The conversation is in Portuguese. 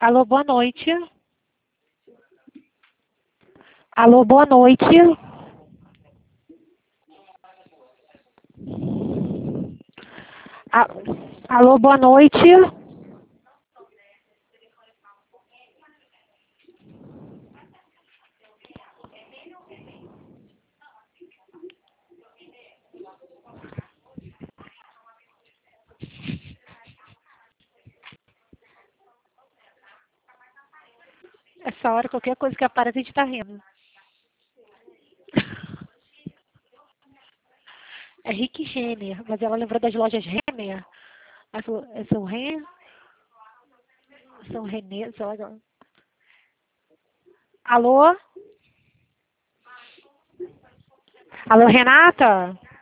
Alô, boa noite. Alô, boa noite. A- Alô, boa noite. Essa hora, qualquer coisa que aparece, a gente tá rindo. É Rick Renner, mas ela lembrou das lojas Renner. Ela falou, são Renner? São Renner, sei lá. Alô? Alô, Renata?